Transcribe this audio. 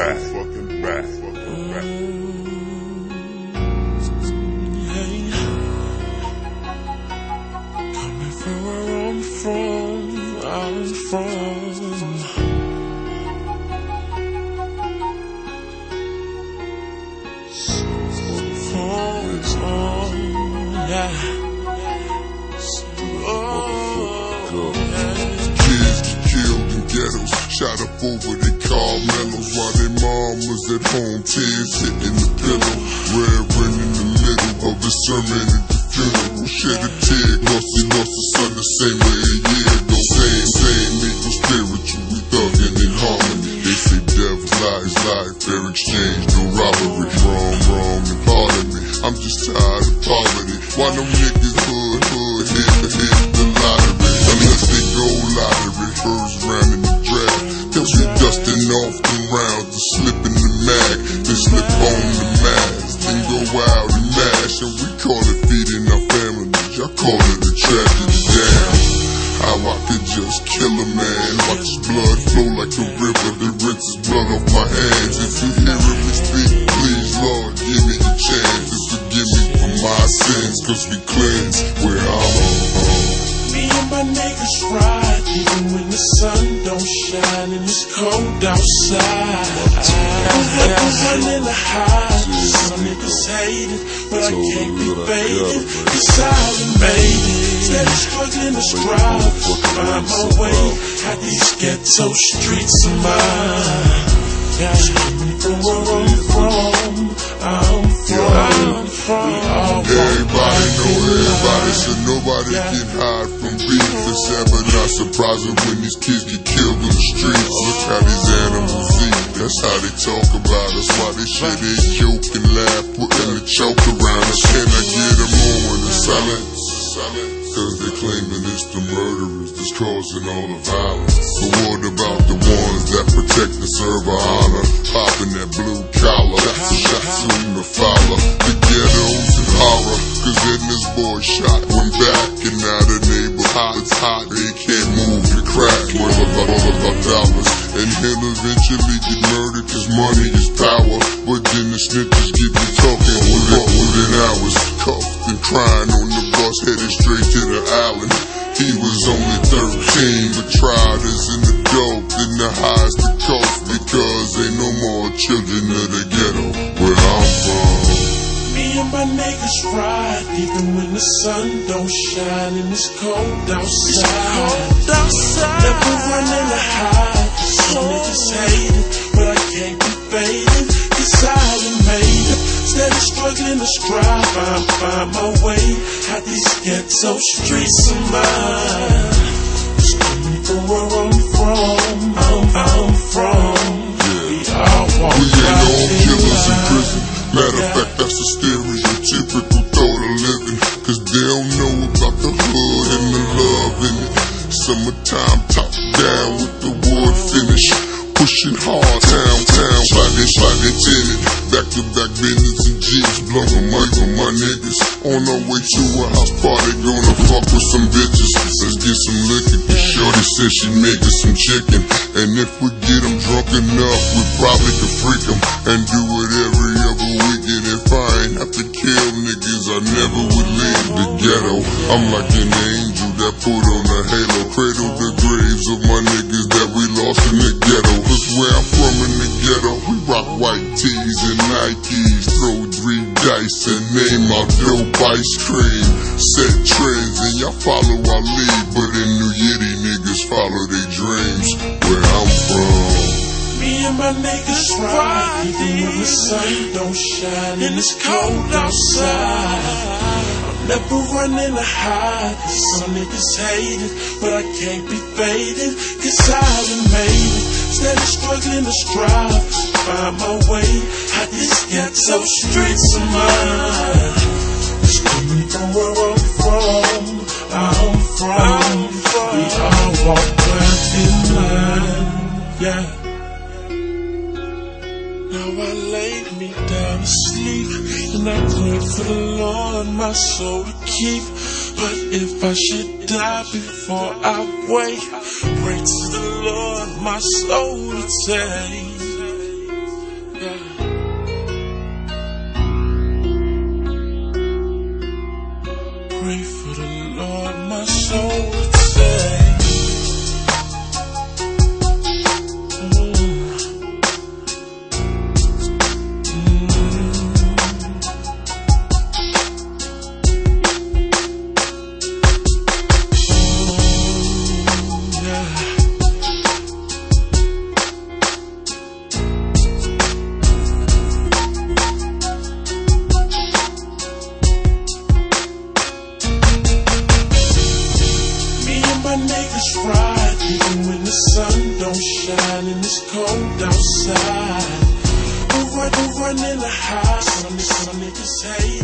back. Coming from where I'm from. Kids get killed in ghettos, shot up over their car mellows, while their mom was at home, tears hitting the pillow. Reverend in the middle of his sermon at the funeral, shed a tear, lost his son the same way a year ago. Same equal spiritual, we thuggin' in harmony. They say death lies, fair exchange, no robbery. Wrong, and pardon me, I'm just tired of poverty. Why them niggas hood hit the lottery? Unless they go lottery, first round in the draft. They'll be dusting off the rounds and slip in the mag, then slip on the mask, then go out and mash. And we call it feeding our families, y'all call it a tragedy. Damn, how I could just kill a man, watch his blood flow like a river, then rinse his blood off my hands. If you hearing me speak, please Lord, give me a chance and forgive me for my sins, cause we cleanse where I'm from. Me and my niggas ride, even when the sun don't shine and it's cold outside. I'm running to hide, some niggas hate it, but I can't be faded, cause I done made it. Steady struggling to strive, find my way out these ghetto streets of mine. From where I'm from, everybody know everybody, so nobody can hide from beef. It's ever not surprising when these kids get killed in the streets. Look how these animals eat, that's how they talk about us. Why they share their joke and laugh, putting the choke around us. Can I get a moment of silence? Cause they claiming it's the murderers that's causing all the violence. But what about the ones that protect and serve our honor? Popping that blue collar, shots soon to follow. The ghettos in horror, cause then this boy shot went back. And now the neighborhood is hot, they can't move the crack. All about dollars, and he'll eventually get murdered cause money is power. But then the snitches get to talking within hours. Cuffed and crying on the bus, headed straight to the island. He was only 13, but tried as an adult in the highest of coast, because ain't no more children of the ghetto where I'm from. Me and my niggas ride, even when the sun don't shine and it's cold outside. Never running to hide, some niggas hate it, but I can't be faded, cause I done made it. Steady struggling to strive, find my way out these ghetto streets of mine. Just coming from where I'm from. We all walk we ain't all killers in prison. Matter of fact, that's a stereotypical thought of living, cause they don't know about the hood and the love in it. Summertime top down with the wood finish, pushing hard, town, sliding tinted, back-to-back business and G's, blowing money on my niggas. On our way to a house party, gonna fuck with some bitches. Let's get some liquor, cause shorty said she make us some chicken. And if we get them drunk enough, we probably could freak them and do it every other weekend. If I ain't have to kill niggas, I never would leave the ghetto. I'm like an angel that put on a halo, cradle the graves of my niggas that we lost in the ghetto. Cause where I'm from in the ghetto, we rock white tees and Nikes, throw 3 dice and name our dope ice cream. Set trends and y'all follow our lead, but in New Yiddy niggas follow their dreams. Where I'm from, me and my niggas ride, even when the sun don't shine and it's cold outside. I'm never running to hide, some niggas hate it, but I can't be faded, cause I done made it. Steady struggling to strive, find my way out these ghetto streets of mine. Just coming from where I'm from. We all walk right in line, yeah. Now I laid me down to sleep, and I prayed for the Lord my soul to keep. But if I should die before I wake, pray to the Lord my soul to take. running the high, some niggas hate.